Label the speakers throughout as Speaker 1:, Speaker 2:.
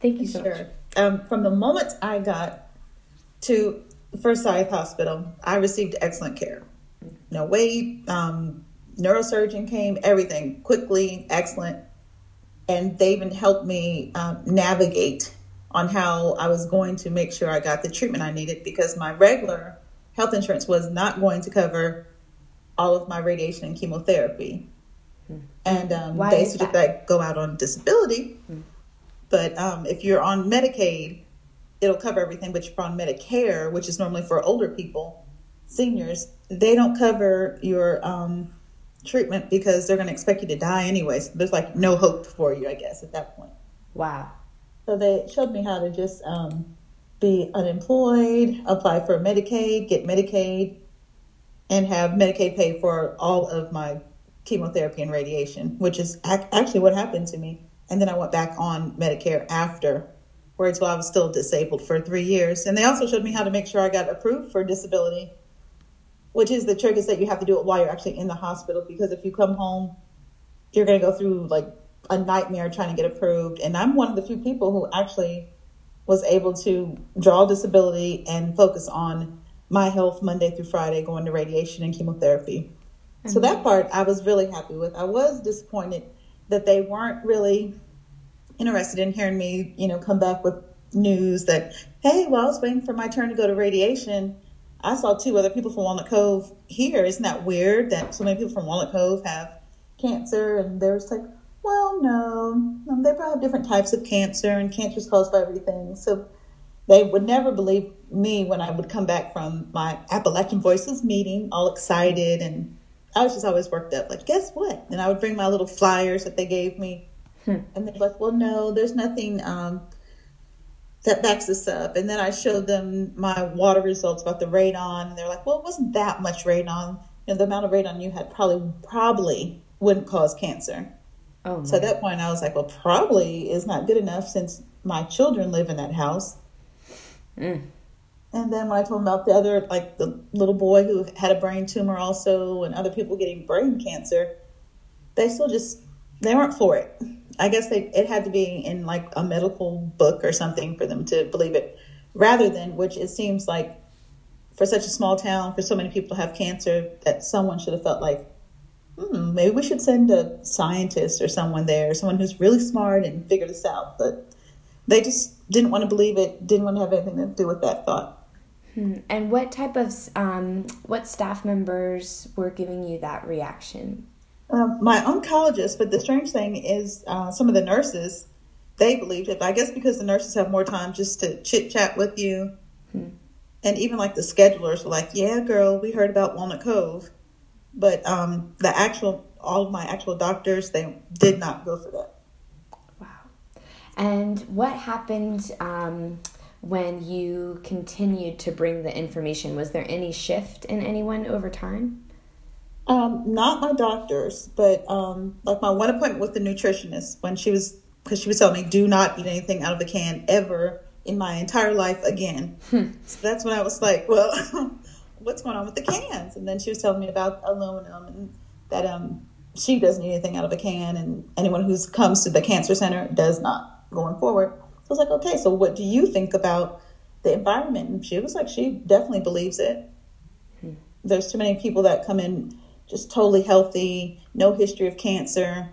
Speaker 1: Thank you so much.
Speaker 2: Sure. From the moment I got to Forsyth Hospital, I received excellent care. No wait, neurosurgeon came, everything quickly, excellent. And they even helped me navigate on how I was going to make sure I got the treatment I needed because my regular health insurance was not going to cover all of my radiation and chemotherapy. And
Speaker 1: Why
Speaker 2: they
Speaker 1: is
Speaker 2: suggested
Speaker 1: that?
Speaker 2: I go out on disability. But if you're on Medicaid, it'll cover everything. But if you're on Medicare, which is normally for older people, seniors, they don't cover your treatment because they're going to expect you to die anyway. So there's like no hope for you, I guess, at that point.
Speaker 1: Wow.
Speaker 2: So they showed me how to just be unemployed, apply for Medicaid, get Medicaid, and have Medicaid pay for all of my chemotherapy and radiation, which is actually what happened to me. And then I went back on Medicare afterwards while I was still disabled for 3 years. And they also showed me how to make sure I got approved for disability, which is the trick is that you have to do it while you're actually in the hospital, because if you come home, you're going to go through like a nightmare trying to get approved. And I'm one of the few people who actually was able to draw disability and focus on my health Monday through Friday, going to radiation and chemotherapy. So that part I was really happy with. I was disappointed that they weren't really interested in hearing me, come back with news that, hey, while I was waiting for my turn to go to radiation, I saw 2 other people from Walnut Cove here. Isn't that weird that so many people from Walnut Cove have cancer? And they were just like, well, no, they probably have different types of cancer, and cancer is caused by everything. So they would never believe me when I would come back from my Appalachian Voices meeting all excited, and I was just always worked up. Like, guess what? And I would bring my little flyers that they gave me, and they're like, well, no, there's nothing that backs this up. And then I showed them my water results about the radon, and they're like, well, it wasn't that much radon. The amount of radon you had probably wouldn't cause cancer.
Speaker 1: Oh,
Speaker 2: So at that point, I was like, well, probably is not good enough since my children live in that house. And then when I told them about the other, like the little boy who had a brain tumor also, and other people getting brain cancer, they still they weren't for it. I guess it had to be in like a medical book or something for them to believe it, rather than, which it seems like for such a small town, for so many people to have cancer, that someone should have felt like, maybe we should send a scientist or someone there, someone who's really smart and figure this out. But they just didn't want to believe it, didn't want to have anything to do with that thought.
Speaker 1: And what type of, what staff members were giving you that reaction?
Speaker 2: My oncologist, but the strange thing is some of the nurses, they believed it. I guess because the nurses have more time just to chit-chat with you. And even like the schedulers were like, yeah, girl, we heard about Walnut Cove. But all of my actual doctors, they did not go for that.
Speaker 1: Wow. And what happened when you continued to bring the information? Was there any shift in anyone over time?
Speaker 2: Not my doctors, but like my one appointment with the nutritionist because she was telling me, do not eat anything out of a can ever in my entire life again. So that's when I was like, well, what's going on with the cans? And then she was telling me about aluminum and that she doesn't eat anything out of a can, and anyone who comes to the cancer center does not going forward. So I was like, okay, so what do you think about the environment? And she was like, she definitely believes it. There's too many people that come in just totally healthy, no history of cancer.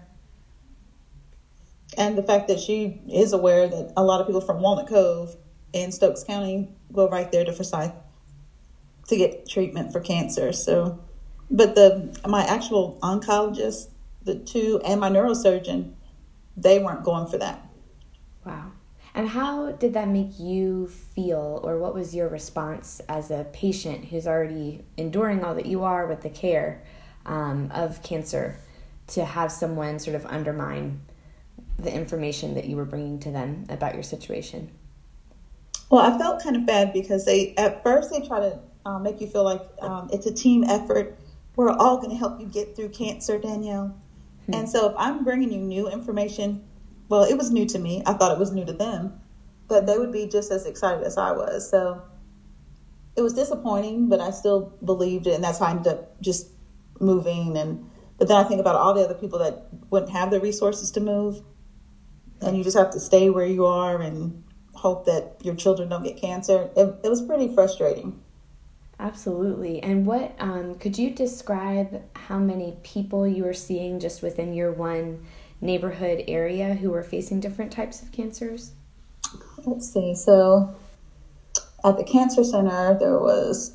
Speaker 2: And the fact that she is aware that a lot of people from Walnut Cove in Stokes County go right there to Forsyth to get treatment for cancer. So, but my actual oncologist, the 2, and my neurosurgeon, they weren't going for that.
Speaker 1: Wow. And how did that make you feel, or what was your response as a patient who's already enduring all that you are with the care of cancer, to have someone sort of undermine the information that you were bringing to them about your situation?
Speaker 2: Well, I felt kind of bad because at first they try to make you feel like it's a team effort. We're all going to help you get through cancer, Danielle. And so if I'm bringing you new information, well, it was new to me. I thought it was new to them, but they would be just as excited as I was. So it was disappointing, but I still believed it. And that's how I ended up just moving. But then I think about all the other people that wouldn't have the resources to move. and you just have to stay where you are and hope that your children don't get cancer. It was pretty frustrating.
Speaker 1: Absolutely. And what could you describe how many people you were seeing just within your one neighborhood area who were facing different types of cancers?
Speaker 2: Let's see. So at the cancer center, there was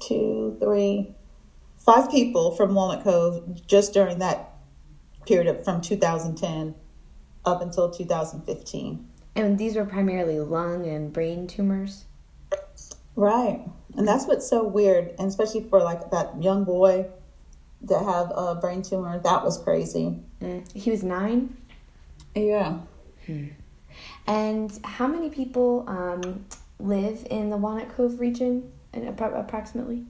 Speaker 2: 5 people from Walnut Cove just during that period from 2010 up until 2015.
Speaker 1: And these were primarily lung and brain tumors?
Speaker 2: Right. And that's what's so weird, and especially for like that young boy that have a brain tumor. That was crazy.
Speaker 1: He was 9?
Speaker 2: Yeah.
Speaker 1: And how many people live in the Walnut Cove region approximately?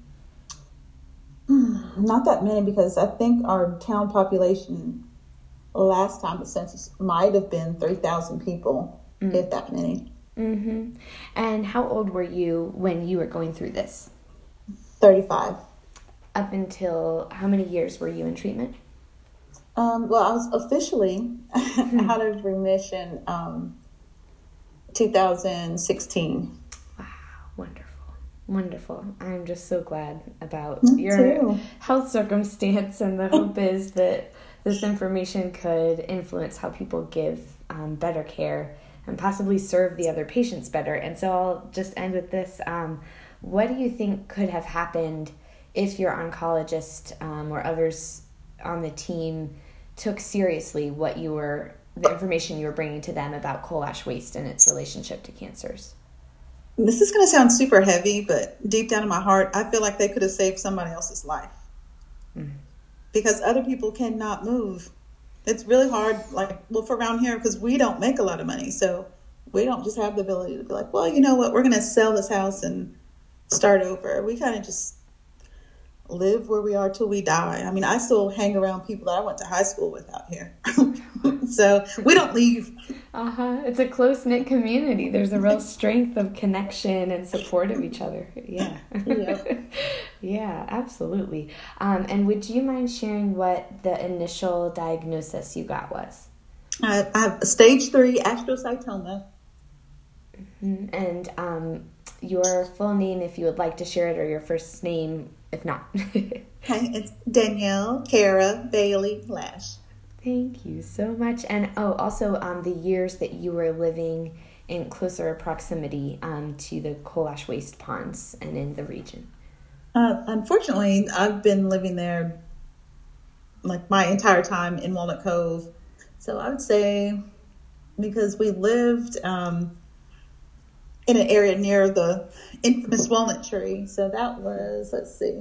Speaker 2: Not that many, because I think our town population last time the census might have been 3,000 people, if that many.
Speaker 1: Mm-hmm. And how old were you when you were going through this?
Speaker 2: 35.
Speaker 1: Up until how many years were you in treatment?
Speaker 2: Well, I was officially out of remission 2016.
Speaker 1: Wow, wonderful. I'm just so glad about
Speaker 2: Me
Speaker 1: your
Speaker 2: too.
Speaker 1: health circumstance, and the hope is that this information could influence how people give better care and possibly serve the other patients better. And so I'll just end with this. What do you think could have happened if your oncologist or others on the team took seriously the information you were bringing to them about coal ash waste and its relationship to cancers?
Speaker 2: This is going to sound super heavy, but deep down in my heart, I feel like they could have saved somebody else's life. Because other people cannot move. It's really hard, for around here, because we don't make a lot of money. So we don't just have the ability to be like, well, you know what, we're going to sell this house and start over. We kind of just live where we are till we die. I mean, I still hang around people that I went to high school with out here. So we don't leave.
Speaker 1: It's a close-knit community. There's a real strength of connection and support of each other. Yeah. Yeah, absolutely. And would you mind sharing what the initial diagnosis you got was?
Speaker 2: I have a stage 3 astrocytoma.
Speaker 1: And your full name, if you would like to share it, or your first name, if not.
Speaker 2: Okay, it's Danielle Kara Bailey Lash.
Speaker 1: Thank you so much. And also the years that you were living in closer proximity to the coal ash waste ponds and in the region.
Speaker 2: Unfortunately, I've been living there like my entire time in Walnut Cove. So I would say, because we lived in an area near the infamous walnut tree. So that was,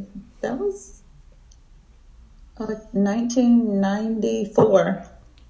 Speaker 2: 1994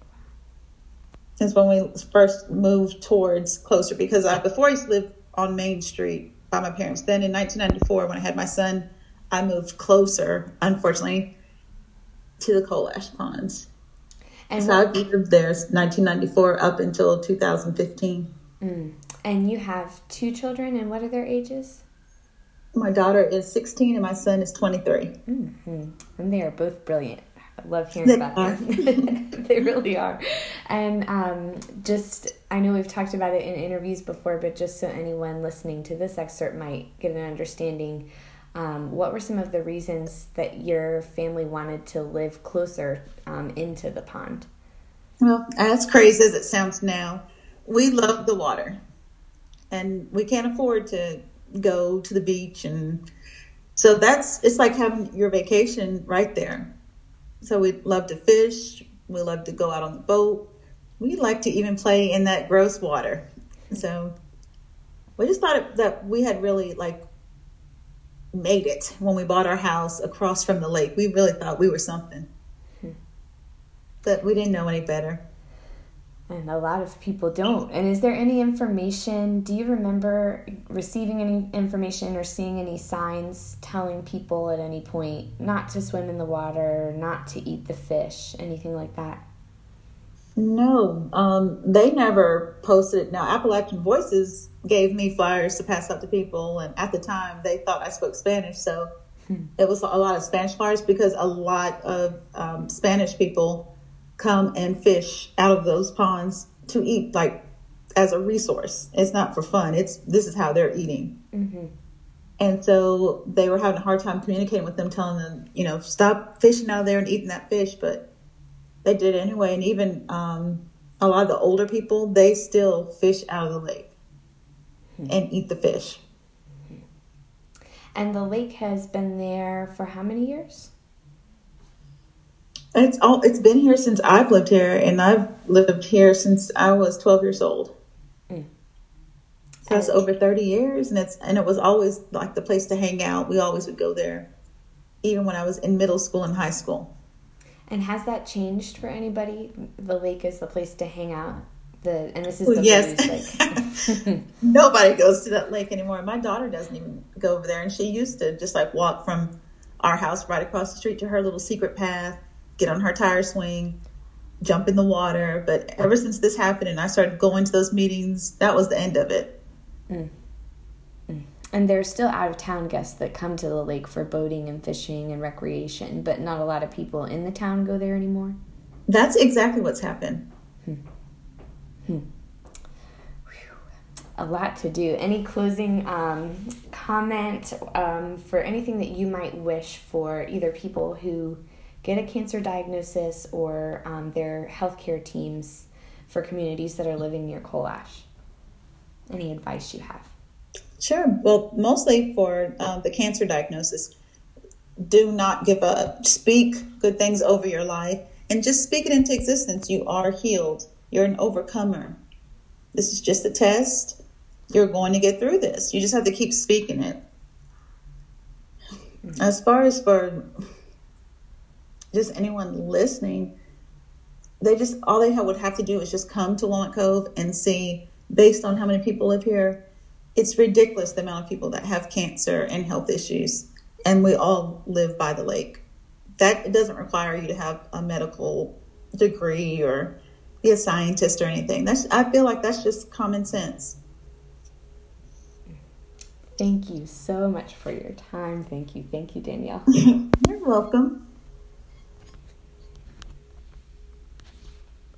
Speaker 2: is when we first moved towards closer, because before I used to live on Main Street by my parents. Then in 1994, when I had my son, I moved closer, unfortunately, to the coal ash ponds. And so I lived there 1994 up until 2015.
Speaker 1: And you have 2 children, and what are their ages?
Speaker 2: My daughter is 16 and my son is 23.
Speaker 1: And they are both brilliant. I love hearing about them. They really are. And I know we've talked about it in interviews before, but just so anyone listening to this excerpt might get an understanding, what were some of the reasons that your family wanted to live closer into the pond?
Speaker 2: Well, as crazy as it sounds now, we love the water. And we can't afford to go to the beach, and so it's like having your vacation right there. So we love to fish, we love to go out on the boat, we like to even play in that gross water. So we just thought that we had really made it when we bought our house across from the lake. We really thought we were something, but we didn't know any better.
Speaker 1: And a lot of people don't. And is there any information, do you remember receiving any information or seeing any signs telling people at any point not to swim in the water, not to eat the fish, anything like that?
Speaker 2: No, they never posted it. Now, Appalachian Voices gave me flyers to pass out to people, and at the time they thought I spoke Spanish, so it was a lot of Spanish flyers, because a lot of Spanish people come and fish out of those ponds to eat as a resource. It's not for fun. This is how they're eating.
Speaker 1: Mm-hmm.
Speaker 2: And so they were having a hard time communicating with them, telling them, stop fishing out there and eating that fish. But they did anyway. And even a lot of the older people, they still fish out of the lake and eat the fish.
Speaker 1: And the lake has been there for how many years?
Speaker 2: It's been here since I've lived here, and I've lived here since I was 12 years old. So that's over 30 years, and it was always like the place to hang out. We always would go there, even when I was in middle school and high school.
Speaker 1: And has that changed for anybody? The lake is the place to hang out. And this is the
Speaker 2: yes. Lake. Nobody goes to that lake anymore. My daughter doesn't even go over there, and she used to just like walk from our house right across the street to her little secret path, get on her tire swing, jump in the water. But ever since this happened and I started going to those meetings, that was the end of it.
Speaker 1: And there's still out-of-town guests that come to the lake for boating and fishing and recreation, but not a lot of people in the town go there anymore?
Speaker 2: That's exactly what's happened.
Speaker 1: A lot to do. Any closing comment for anything that you might wish for either people who get a cancer diagnosis or their healthcare teams for communities that are living near coal ash? Any advice you have?
Speaker 2: Sure. Well, mostly for the cancer diagnosis, do not give up. Speak good things over your life and just speak it into existence. You are healed. You're an overcomer. This is just a test. You're going to get through this. You just have to keep speaking it. As far as for just anyone listening, all they would have to do is just come to Walnut Cove and see, based on how many people live here, it's ridiculous the amount of people that have cancer and health issues, and we all live by the lake. That it doesn't require you to have a medical degree or be a scientist or anything. I feel like that's just common sense.
Speaker 1: Thank you so much for your time. Thank you, Danielle.
Speaker 2: You're welcome.